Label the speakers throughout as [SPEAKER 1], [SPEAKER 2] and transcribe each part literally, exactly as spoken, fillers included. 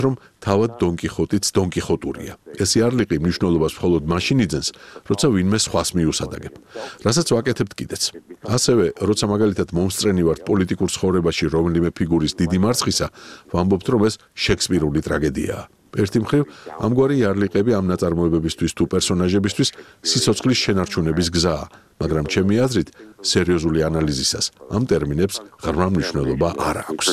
[SPEAKER 1] რომ თავად დონ კიხოტიც დონ კიხოტურია. ეს იარლიყი მნიშვნელობას მხოლოდ მაშინ იძენს, როცა ვინმე სხვას მიუსადაგებ. რასაც ვაკეთებთ კიდეც. ასევე, როცა მაგალითად მომსწრენი ვართ პოლიტიკურ ცხოვრებაში რომელიმე ფიგურის დიდი მარცხისა, ვამბობთ, რომ ეს შექსპირული ტრაგედიაა. ერთი მხრივ, ამგვარი იარლიყები ამ ნაწარმოებებისთვის თუ პერსონაჟებისთვის სიცოცხლის შენარჩუნების გზაა, მაგრამ ჩემი აზრით, სერიოზული ანალიზისას ამ ტერმინებს ღრმა მნიშვნელობა არ აქვს.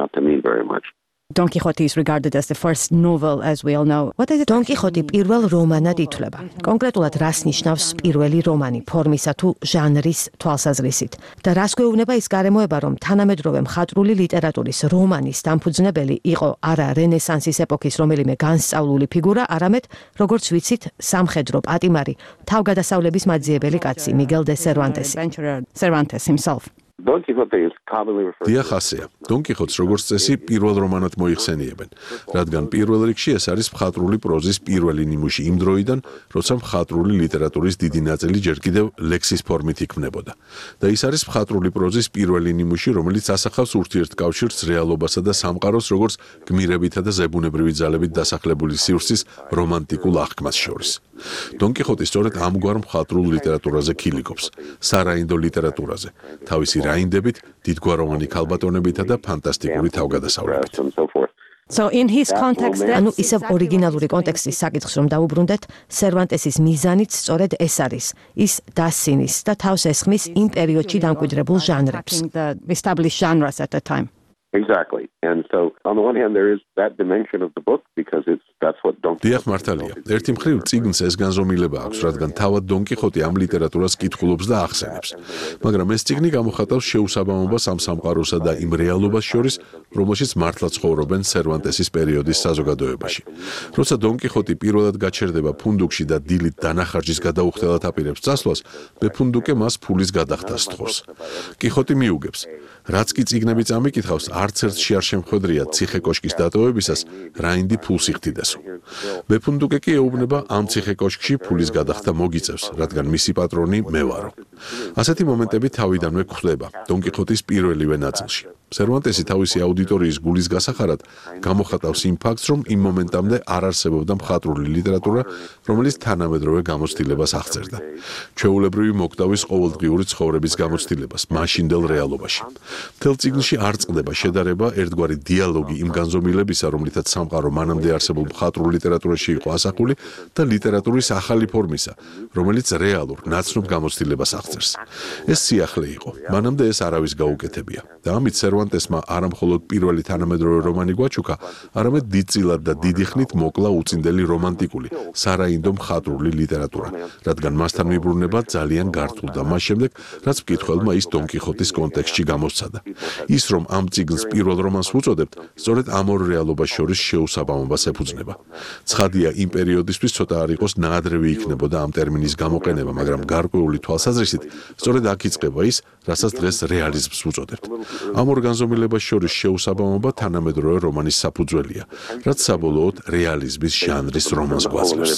[SPEAKER 2] Don Quixote is regarded as the first novel, as we all know. What is it? Don Quixote პირველ რომანად ითვლება. კონკრეტულად რას ნიშნავს პირველი რომანი, ფორმისა თუ ჟანრის თვალსაზრისით? და რას გვეუბნება ის გარემოება, რომ თანამედროვე მხატვრული ლიტერატურის რომანის დამფუძნებელი იყო არა რენესანსის ეპოქის რომელიმე განსწავლული ფიგურა, არამედ, როგორც ვიცით, სამხედრო პატიმარი, თავგადასავლების მაძიებელი კაცი, Miguel de Cervantes. Cervantes himself.
[SPEAKER 1] დიახ, ასეა. დონ კიხოტს როგორც წესი პირველ რომანად მოიხსენიებენ, რადგან პირველ რიგში ეს არის მხატვრული პროზის პირველი ნიმუში იმ დროიდან, როცა მხატვრული ლიტერატურის დიდი ნაწილი ჯერ კიდევ ლექსის ფორმით იქმნებოდა. და ის არის მხატვრული პროზის პირველი ნიმუში, რომელიც ასახავს ურთიერთკავშირს რეალობასა და სამყაროს, როგორც გმირებითა და ზებუნებრივი ძალებით დასახლებული სივრცის რომანტიკულ აღქმას შორის. დონ კიხოტი სწორედ ამგვარ მხატვრულ ლიტერატურაზე ქილიკობს, სარაინდო ლიტერატურაზე, თავისი რაინდებით, დიდგვაროვანი ქალბატონებითა და ფანტასტიკური თავგადასავლებით.
[SPEAKER 2] So in his context, ანუ ისევ ორიგინალური კონტექსტის საკითხს რომ დაუბრუნდეთ, Cervantes-ის მიზანიც სწორედ ეს არის, ის დასცინის და თავს ესხმის იმ პერიოდში დამკვიდრებულ ჟანრებს. The established genres at the time.
[SPEAKER 3] Exactly. And so on the one hand there is that dimension of the book because it's that's what Don Quixote.
[SPEAKER 1] დიახ, მართალია. ერთი მხრივ წიგნს ეს განზომილება აქვს, რადგან თავად დონ კიხოტი ამ ლიტერატურას კითხულობს და ახსენებს. მაგრამ ეს წიგნი გამოხატავს შეუსაბამობას ამ სამყაროსა და იმ რეალობას შორის, რომელშიც მართლა ცხოვრობენ Cervantes-ის პერიოდის საზოგადოებაში. როცა დონ კიხოტი პირველად გაჩერდება ფუნდუკში და დილით დანახარჯის გადაუხდელად აპირებს წასვლას, მეფუნდუკე მას ფულის გადახდას სთხოვს. კიხოტი მიუგებს, რაც კი წიგნები წამიკითხავს, არც ერთში არ შემხვედრია ციხე კოშკის დატოვებისას, რაინდი ფულს იხდიდასო. მეფუნდუკე კი ეუბნება ამ ციხე კოშკში ფულის გადახდა მოგიწევს, რადგან მისი პატრონი მე ვარო. ასეთი მომენტები თავიდანვე გვხვდება დონ კიხოტის პირველივე ნაწილში. Cervantes-ი თავისი აუდიტორიის გულის გასახარად გამოხატავს იმ ფაქტს, რომ იმ მომენტამდე არ არსებობდა მხატვრული ლიტერატურა, რომელიც თანამედროვე გამოცდილებას აღწერდა. ჩვეულებრივი მოკვდავის ყოველდღიური ცხოვრების გამოცდილებას, მაშინდელ რეალობაში. მთელ წიგნში არ წყდება შედარება, ერთგვარი დიალოგი იმ განზომილებისა, რომლითაც სამყარო მანამდე არსებულ მხატვრულ ლიტერატურაში იყო ასახული და ლიტერატურის ახალი ფორმისა, რომელიც რეალურ, ნაცნობ გამოცდილებას აღწერს. ეს სიახლე იყო. მანამდე ეს არავის გაუკეთებია. და ამით Cervantes-მა არა მხოლოდ პირველი თანამედროვე რომანი გვაჩუქა, არამედ დიდწილად და დიდი ხნით მოკლა უწინდელი რომანტიკული, სარაინდო მხატვრული ლიტერატურა, რადგან მასთან მიბრუნება ძალიან გართულ და მას შემდეგ, რაც მკითხველმა ის დონ კიხოტის კონტექსტში გამოსცადა. ის რომ ამ წიგნს პირველ რომანს ვუწოდებთ, სწორედ ამ ორ რეალობას შორის შეუსაბამობას ეფუძნება. ცხადია, იმ პერიოდისთვის ცოტა არ იყოს ნაადრევი იქნებოდა ამ ტერმინის გამოყენება, მაგრამ გარკვეული თვალსაზრისით, სწორედ აქ იწყება ის, რასაც დღეს რეალიზმს ვუწოდებთ. ამ ორ განზომილებას შორის შეუსაბამობა თანამედროვე რომანის საფუძველია, რაც საბოლოოდ რეალიზმის ჟანრის რომანს გვაძლევს.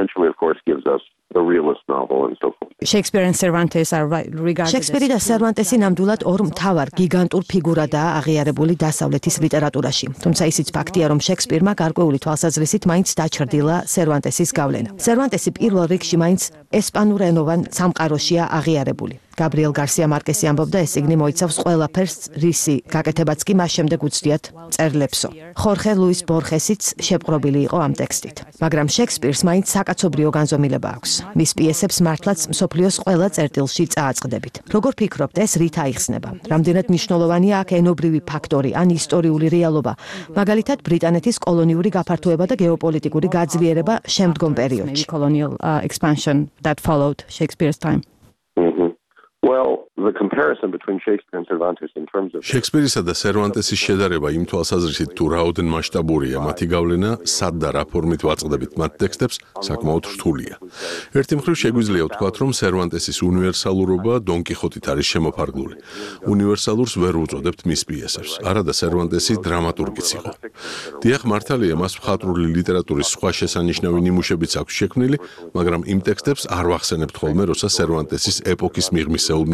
[SPEAKER 2] Shakespeare and Cervantes are regarded Shakespeare და Cervantes-ი ნამდვილად ორ მთავარ გიგანტურ ფიგურადაა აღიარებული დასავლეთის ლიტერატურაში. თუმცა ისიც ფაქტია, რომ Shakespeare-მა გარკვეული თვალსაზრისით მაინც დაჩრდილა Cervantes-ის გავლენა. Cervantes-ი პირველ რიგში მაინც ესპანურენოვან სამყაროშია აღიარებული. Gabriel Garcia Marquez-ი ამბობდა, ეს წიგნი მოიცავს ყველაფერს, რისი გაკეთებაც კი მას შემდეგ უცდიათ წერლებსო. Jorge Luis Borges-იც შეპყრობილი იყო ამ ტექსტით. მაგრამ Shakespeare-ს მაინც საკაცობრიო განზომილება აქვს. მის პიესებს მართლაც მსოფლიოს ყველა წერტილში წააწყდებით. Როგორ ფიქრობთ, ეს რით აიხსნება? რამდენად მნიშვნელოვანია აქ ენობრივი ფაქტორი ან ისტორიული რეალობა, მაგალითად ბრიტანეთის კოლონიური გაფართოება და გეოპოლიტიკური გაძლიერება შემდგომ პერიოდში. Colonial uh, expansion that followed Shakespeare's time.
[SPEAKER 3] Well, the comparison between Shakespeare and Cervantes in terms of
[SPEAKER 1] Shakespeare-ისა და Cervantes-ის შედარება იმ თვალსაზრისით, თუ რაოდენ მასშტაბურია მათი გავლენა, სად და რა ფორმით ვაწყდებით მათ ტექსტებს, საკმაოდ რთულია. ერთი მხრივ შეგვიძლია ვთქვათ, რომ Cervantes-ის უნივერსალურობა დონ კიხოტით არის შემოფარგლული. უნივერსალურს ვერ უწოდებთ მის პიესებს. არადა Cervantes-ი დრამატურგიც იყო. დიახ, მართალია, მას მხატვრული ლიტერატურის სხვა შესანიშნავი ნიმუშებიც აქვს შექმნილი, მაგრამ იმ ტექსტებს არ ვახსენებთ ხოლმე, როცა Cervantes-ის ეპოქის მიღმისეულ მნიშვნელობას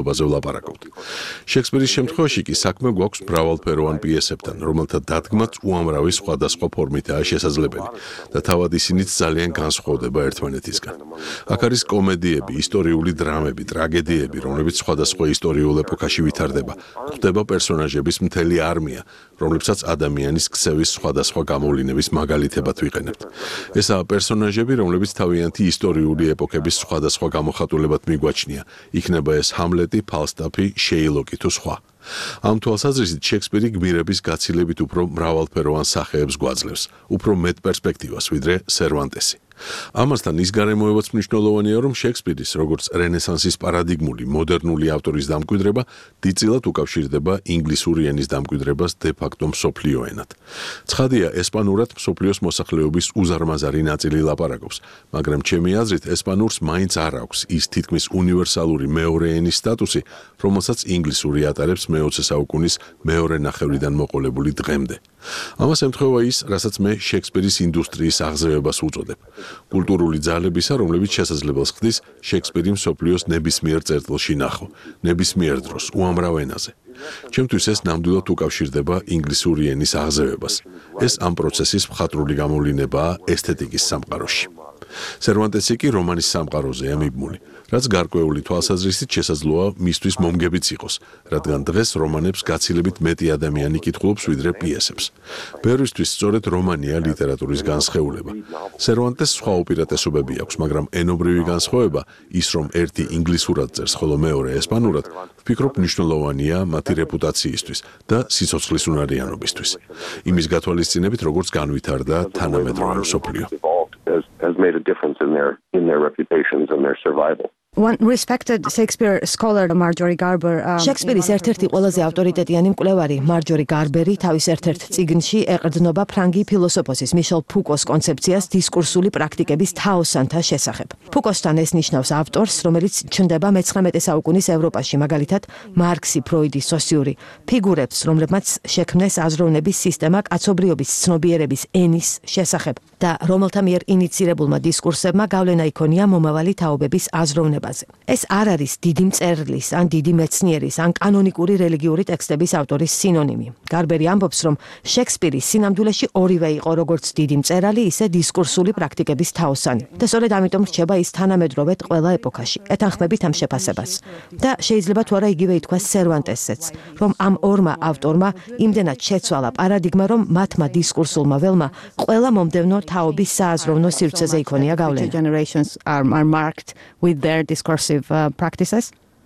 [SPEAKER 1] რეალობაზე ვლაპარაკობთ. შექსპირის შემთხვევაში კი საქმე გვაქვს მრავალფეროვან პიესებთან, რომელთა დადგმაც უამრავი სხვადასხვა ფორმითაა შესაძლებელი და თავად ისინიც ძალიან განსხვავდება ერთმანეთისგან. აქ არის კომედიები, ისტორიული დრამები, ტრაგედიები, რომლებიც სხვადასხვა ისტორიულ ეპოქაში ვითარდება. ხდება პერსონაჟების მთელი არმია, რომლებსაც ადამიანის ქცევის სხვადასხვა გამოვლინების მაგალითებად ვიყენებთ. ესაა პერსონაჟები, რომლებიც თავიანთი ისტორიული ეპოქების სხვადასხვა გამოხატულებად მიგვაჩნია. იქნება ეს ჰამლეტი, ფალსტაფი, შეილოკი თუ სხვა. ამ თვალსაზრისით შექსპირი გმირების გაცილებით უფრო მრავალფეროვან სახეებს გვაძლევს, უფრო მეტ პერსპექტივას ვიდრე სერვანტესი. ამასთან ის გარემოებაც მნიშვნელოვანია, რომ შექსპირის, როგორც რენესანსის პარადიგმული, მოდერნული ავტორის დამკვიდრება დიდწილად უკავშირდება ინგლისური ენის დამკვიდრებას დე-ფაქტო მსოფლიო ენად. ცხადია, ესპანურად მსოფლიოს მოსახლეობის უზარმაზარი ნაწილი ლაპარაკობს, მაგრამ ჩემი აზრით, ესპანურს მაინც არ აქვს ის თითქმის უნივერსალური მეორე ენის სტატუსი, რომელსაც ინგლისური ატარებს მეოცე საუკუნის მეორე ნახევრიდან მოყოლებული დღემდე. ამას ემთხვევა ის, რასაც მე შექსპირის ინდუსტრიის აღზევებას უწოდებ. კულტურული ძალებისა, რომლებიც შესაძლებელს ხდის შექსპირი მსოფლიოს ნებისმიერ წერტილში ნახო, ნებისმიერ დროს, უამრავ ენაზე. ჩემთვის ეს ნამდვილად უკავშირდება ინგლისური ენის აღზევებას. ეს ამ პროცესის მხატვრული გამოვლინებაა ესთეტიკის სამყაროში. სერვანტესი კი რომანის სამყაროზეა მიბმული, რაც გარკვეული თვალსაზრისით შესაძლოა მისთვის მომგებიც იყოს, რადგან დღეს რომანებს გაცილებით მეტი ადამიანი კითხულობს ვიდრე პიესებს. ბევრისთვის სწორედ რომანია ლიტერატურის განსხეულება. სერვანტეს სხვა უპირატესობები აქვს, მაგრამ ენობრივი განსხვავება, ის რომ ერთი ინგლისურად წერს, ხოლო მეორე ესპანურად, ვფიქრობ მნიშვნელოვანია მათი რეპუტაციისთვის და სიცოცხლის უნარიანობისთვის. იმის გათვალისწინებით, როგორც განვითარდა თანამედროვე მსოფლიო.
[SPEAKER 3] Has, has made a difference in their in their reputations and their survival.
[SPEAKER 2] One respected Shakespeare scholar Marjorie Garber შექსპირის ერთ-ერთი ყველაზე ავტორიტეტიანი მკვლევარი მარჯორი გარბერი თავის ერთ-ერთ წიგნში ეყრდნობა ფრანგი ფილოსოფოსის მიშელ ფუკოს კონცეფციას დისკურსული პრაქტიკების თაოსანთა შესახებ. ფუკოსთან ეს ნიშნავს ავტორს, რომელიც ჩნდება მეცხრამეტე საუკუნის ევროპაში, მაგალითად მარქსი, ფროიდი, სოსიური ფიგურებს, რომლებმაც შექმნეს აზროვნების სისტემა კაცობრიობის ცნობიერების ენის შესახებ და რომელთა მიერ ინიცირებულმა დისკურსებმა გავლენა იქონია მომავალი თაობების აზროვნებაზე. ეს არ არის დიდი მწერლის, ან დიდი მეცნიერის, ან კანონიკური რელიგიური ტექსტების ავტორის სინონიმი. გარბერი ამბობს, რომ შექსპირი სინამდვილეში ორივე იყო, როგორც დიდი მწერალი, ისე დისკურსული პრაქტიკების თაოსანი. და სწორედ ამიტომ რჩება ის თანამედროვედ ყველა ეპოქაში, ეთანხმებით ამ შეფასებას. და შეიძლება თუ არა იგივე ითქვას სერვანტესზეც, რომ ამ ორმა ავტორმა იმდენად შეცვალა პარადიგმა, რომ მათმა დისკურსულმა ველმა ყველა მომდევნო თაობის სააზროვნო სივრცეზე იქონია გავლენა. Generations are, are marked with their discursive uh, practices?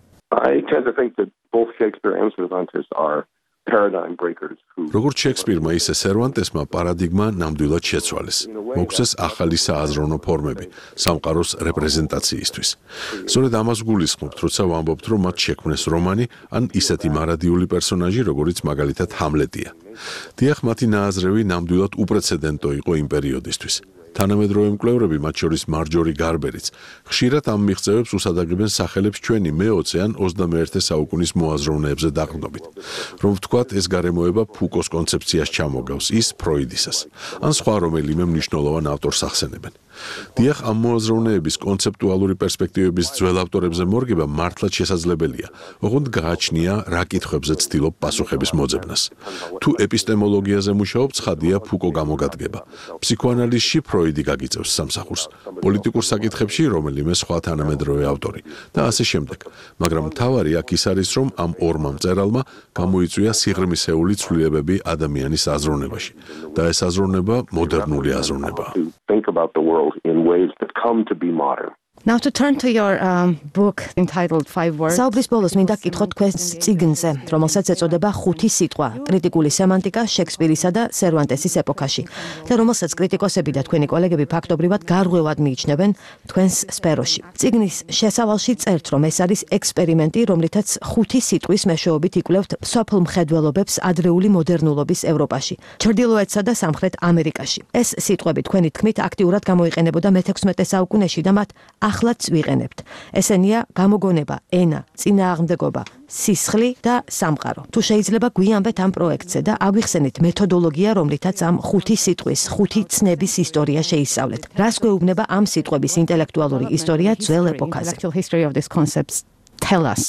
[SPEAKER 3] I tend to think that both Shakespeare and Cervantes are paradigm breakers who
[SPEAKER 1] როგორც შექსპირმა, ისე სერვანტესმა პარადიგმა ნამდვილად შეცვალეს. მოგვცეს ახალი სააზროვნო ფორმები სამყაროს რეპრეზენტაციისთვის. სწორედ ამას გულისხმობთ, როცა ვამბობთ, რომ მათ შექმნეს რომანი ან ისეთი მარადიული პერსონაჟი, როგორიც მაგალითად ჰამლეტია. დიახ, მათი ნააზრევი ნამდვილად უპრეცედენტო იყო იმ პერიოდისთვის. თანამედროვე მკვლევრები, მათ შორის მარჯორი გარბერიც, ხშირად ამ მიღწევებს უსადაგებენ სახელებს ჩვენი მეოცე ან ოცდამეერთე საუკუნის მოაზროვნეებზე დაყრდნობით. რომ ვთქვათ, ეს გარემოება ფუკოს კონცეფციას ჩამოგავს, ის ფროიდისას, ან სხვა რომელიმე მნიშვნელოვან ავტორს ახსენებენ. დიახ, ამ მოაზროვნეების კონცეპტუალური პერსპექტივების ძველ ავტორებზე მორგება მართლაც შესაძლებელია, ოღონდ გააჩნია რა კითხვებზე ცდილობ პასუხების მოძებნას. თუ ეპისტემოლოგიაზე მუშაობ, ცხადია ფუკო გამოგადგება. ფსიქოანალიზში ფროიდი გაგიწევს სამსახურს, პოლიტიკურ საკითხებში რომელიმე სხვა თანამედროვე ავტორი და ასე შემდეგ. მაგრამ მთავარი აქ ის არის, რომ ამ ორმა მწერალმა გამოიწვია სიღრმისეული ცვლილებები ადამიანის აზროვნებაში და ეს აზროვნება მოდერნული აზროვნებაა.
[SPEAKER 3] think about the world in ways that come to be modern.
[SPEAKER 2] Now to turn to your um, book entitled Five Words. საუბრის ბოლოს მინდა გკითხოთ თქვენს წიგნზე, რომელსაც ეწოდება ხუთი სიტყვა, კრიტიკული სემანტიკა შექსპირისა და სერვანტესის ეპოქაში, და რომელსაც კრიტიკოსები და თქვენი კოლეგები ფაქტობრივად გარღვევად მიიჩნევენ თქვენს სფეროში. წიგნის შესავალში წერთ, რომ ეს არის ექსპერიმენტი, რომლითაც ხუთი სიტყვის მეშვეობით იკვლევთ სოფლ მხედველობებს ადრეული მოდერნულობის ევროპაში, ჩრდილოეთსა და სამხრეთ ამერიკაში. ეს სიტყვები თქვენი თქმით აქტიურად გამოიყენებოდა მეთექვსმეტე საუკუნეში და მათ ახლაც ვიყენებთ. ესენია გამოგონება, ენა, წინააღმდეგობა, სისხლი და სამყარო. თუ შეიძლება გვიამბეთ ამ პროექტზე და აგვიხსენეთ მეთოდოლოგია, რომლითაც ამ ხუთი სიტყვის, ხუთი ცნების ისტორია შეისწავლეთ. რას გვეუბნება ამ სიტყვების ინტელექტუალური ისტორია ძველ ეპოქაზე? Tell us.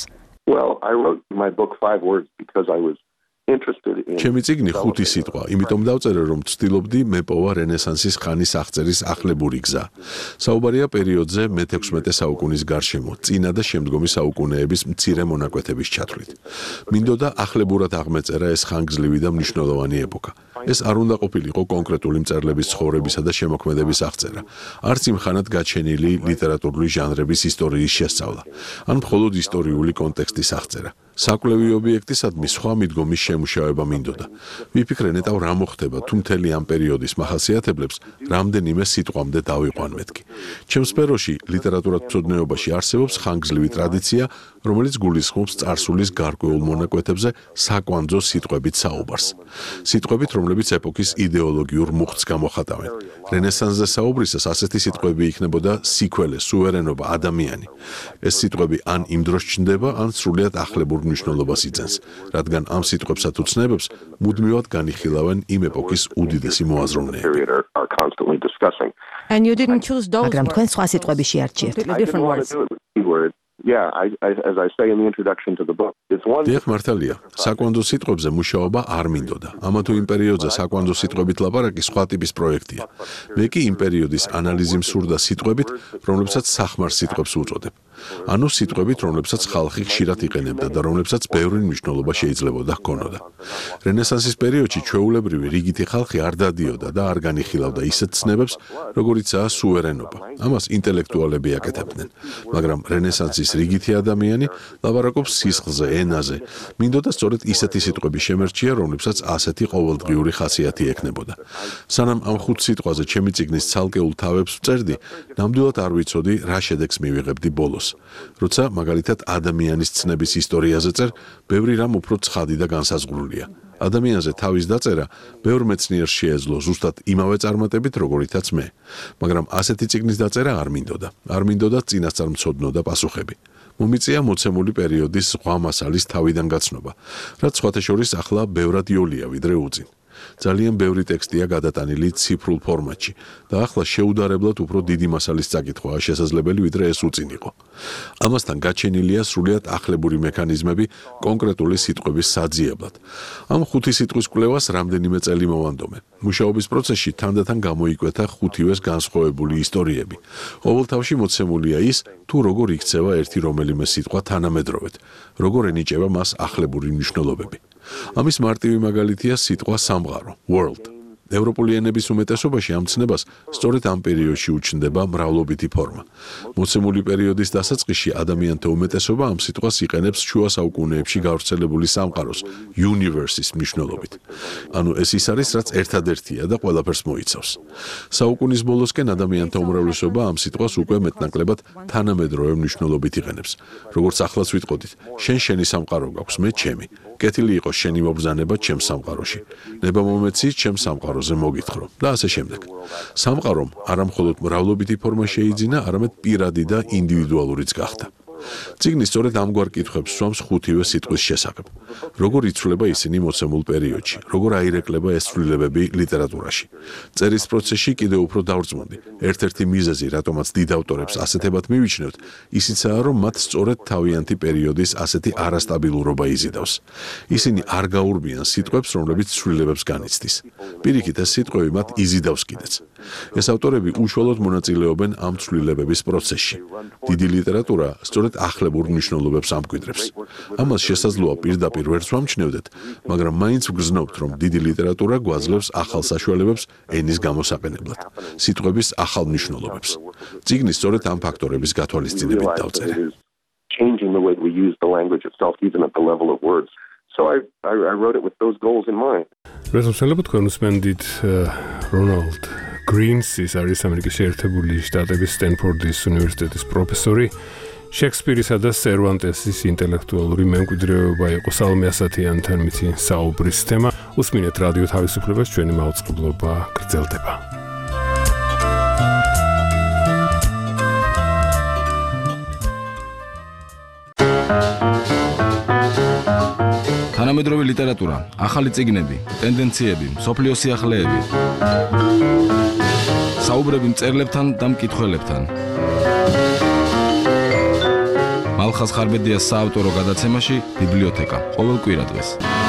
[SPEAKER 3] Well, I wrote my book five words because I was interested in
[SPEAKER 1] ჩემი წიგნი ხუთი სიტყვა, იმიტომ დავწერე, რომ ვცდილობდი მეპოვა რენესანსის ხანის აღწერის ახლებური გზა. საუბარია პერიოდზე მეთექვსმეტე საუკუნის გარშემო, წინა და შემდგომი საუკუნეების მცირე მონაკვეთების ჩათვლით. მინდოდა ახლებურად აღმეწერა ეს ხანგრძლივი და მნიშვნელოვანი ეპოქა. ეს არ უნდა ყოფილიყო კონკრეტული მწერლების ცხოვრებისა და შემოქმედების აღწერა, არც იმ ხანად გაჩენილი ლიტერატურული ჟანრების ისტორიის შესწავლა, ან მხოლოდ ისტორიული კონტექსტის აღწერა. საკვლევი ობიექტისადმი სხვა მიდგომის შემუშავება მინდოდა. ვიფიქრე ნეტავ რა მოხდება, თუ მთელი ამ პერიოდის მახასიათებლებს რამდენიმე სიტყვამდე დავიყვან მეთქი. ჩემს სფეროში ლიტერატურათმცოდნეობაში არსებობს ხანგრძლივი ტრადიცია, რომელიც გულისხმობს წარსულის გარკვეულ მონაკვეთებზე საკვანძო სიტყვებით საუბარს. სიტყვებით, რომლებიც ეპოქის იდეოლოგიურ მუხტს გამოხატავენ. რენესანსზე საუბრისას ასეთი სიტყვები იქნებოდა სიქველე, სუვერენობა, ადამიანი. ეს სიტყვები ან იმ დროს ჩნდება, ან სრულიად ახლებურ მნიშვნელობას იძენს, რადგან ამ სიტყვებსა თუ ცნებებს მუდმივად განიხილავენ იმ ეპოქის უდიდესი მოაზროვნეები.
[SPEAKER 2] მაგრამ თქვენ სხვა სიტყვები შეარჩიეთ.
[SPEAKER 3] Yeah, I, I, as I say in the introduction to the book, it's one.
[SPEAKER 1] დიახ, მართალია. საკვანძო სიტყვებზე მუშაობა არ მინდოდა. ამა თუ იმ პერიოდზე საკვანძო სიტყვებით ლაპარაკი სხვა ტიპის პროექტია. მე კი იმ პერიოდის ანალიზი მსურდა სიტყვებით, რომლებსაც სახმარს სიტყვებს უწოდებ. ანუ სიტყვებით, რომლებსაც ხალხი ხშირად იყენებდა და რომლებსაც ბევრი მნიშვნელობა შეიძლებოდა ჰქონოდა. რენესანსის პერიოდში ჩვეულებრივი რიგითი ხალხი არ დადიოდა და არ განიხილავდა ისეთ ცნებებს, როგორიცაა სუვერენობა. ამას ინტელექტუალები აკეთებდნენ. მაგრამ რენესანსის რიგითი ადამიანი ლაპარაკობს სისხლზე, ენაზე. მინდოდა სწორედ ისეთი სიტყვები შემერჩია, რომლებსაც ასეთი ყოველდღიური ხასიათი ექნებოდა. სანამ ამ ხუთ სიტყვაზე ჩემი წიგნის ცალკეულ თავებს ვწერდი, ნამდვილად არ ვიცოდი, რა შედეგს მივიღებდი ბოლოს. როცა მაგალითად ადამიანის ცნების ისტორიაზე წერ, ბევრი რამ უფრო ცხადი და განსაზღვრულია. ადამიანზე თავის დაწერა ბევრ მეცნიერს შეეძლო ზუსტად იმავე წარმატებით, როგორითაც მე. მაგრამ ასეთი წიგნის დაწერა არ მინდოდა. არ მინდოდა წინასწარმცოდნო და პასუხები. მომიწია მოცემული პერიოდის ზღვა მასალის თავიდან გაცნობა, რაც სხვათა შორის ახლა ბევრად იოლია ვიდრე უწინ. ძალიან ბევრი ტექსტია გადატანილი ციფრულ ფორმატში და ახლა შეუდარებლად უფრო დიდი მასალის წაკითხვაა შესაძლებელი ვიდრე ეს უწინ იყო. ამასთან გაჩენილია სრულიად ახლებური მექანიზმები კონკრეტული სიტყვების საძიებლად. ამ ხუთი სიტყვის კვლევას რამდენიმე წელი მოვანდომე. მუშაობის პროცესში თანდათან გამოიკვეთა ხუთივეს განსხვავებული ისტორიები. ყოველთავში მოცემულია ის, თუ როგორ იქცევა ერთი რომელიმე სიტყვა თანამედროვედ, როგორ ენიჭება მას ახლებური მნიშვნელობები. ამის მარტივი მაგალითია სიტყვა სამყარო, world. ევროპული ენების უმეტესობაში ამ ცნებას სწორედ ამ პერიოდში უჩნდება მრავლობითი ფორმა. მოცემული პერიოდის დასაწყისში ადამიანთა უმეტესობა ამ სიტყვას იყენებს შუა საუკუნეებში გავრცელებული სამყაროს, universe-ის მნიშვნელობით. ანუ ეს ის არის, რაც ერთადერთია და ყველაფერს მოიცავს. საუკუნის ბოლოსკენ ადამიანთა უმრავლესობა ამ სიტყვას უკვე მეტნაკლებად თანამედროვე მნიშვნელობით იყენებს. როგორც ახლაც ვიტყოდით, შენ შენი სამყარო გაქვს, მე ჩემი. კეთილი იყოს შენი მობრძანება ჩემს სამყაროში. ნება მომეცი ჩემს სამყაროზე მოგითხრო და ასე შემდეგ. სამყარომ არა მხოლოდ მრავლობითი ფორმა შეიძინა, არამედ პირადი და ინდივიდუალურიც გახდა. წიგნი სწორედ ამგვარ კითხვებს სვამს ხუთივე სიტყვის შესახებ. როგორ იცვლება ისინი მოცემულ პერიოდში, როგორ აირეკლება ეს ცვლილებები ლიტერატურაში. წერის პროცესში კიდევ უფრო დავრწმუნდი. ერთ-ერთი მიზეზი, რატომაც დიდ ავტორებს ასეთებად მივიჩნევთ, ისიცაა, რომ მათ სწორედ თავიანთი პერიოდის ასეთი არასტაბილურობა იზიდავს. ისინი არ გაურბიან სიტყვებს, რომლებიც ცვლილებებს განიცდის. პირიქით, ეს სიტყვები მათ იზიდავს კიდეც. ეს ავტორები უშუალოდ მონაწილეობენ ამ ცვლილებების პროცესში. დიდი ლიტერატურა სწორედ ახლებურ მნიშვნელობებს ამკვიდრებს. ამას შესაძლოა პირდაპირ ვერც ვამჩნევდეთ, მაგრამ მაინც ვგრძნობთ, რომ დიდი ლიტერატურა გვაძლევს ახალ საშუალებებს ენის გამოსაყენებლად, სიტყვების ახალ მნიშვნელობებს. წიგნი სწორედ ამ ფაქტორების გათვალისწინებით დავწერე.
[SPEAKER 3] Changing the way we use the language itself, even at the level of words. So I, I, I wrote it with those goals in mind.
[SPEAKER 4] რეზოლუცია თქვენ უსმენდით რონალდ გრინს, ის არის ამერიკის შეერთებული შტატების სტენფორდის უნივერსიტეტის პროფესორი. შექსპირისა და სერვანტესის ინტელექტუალური მემკვიდრეობა იყო სალომე ასათიანთან მითი საუბრის თემა. უსმინეთ რადიო თავისუფლებას, ჩვენი მაუწყებლობა გრძელდება.
[SPEAKER 5] თანამედროვე ლიტერატურა, ახალი წიგნები, ტენდენციები, მსოფლიო სიახლეები. საუბრები მწერლებთან და მკითხველებთან. ალხას ხარბედიას საავტორო გადაცემაში ბიბლიოთეკა ყოველ კვირა დღეს.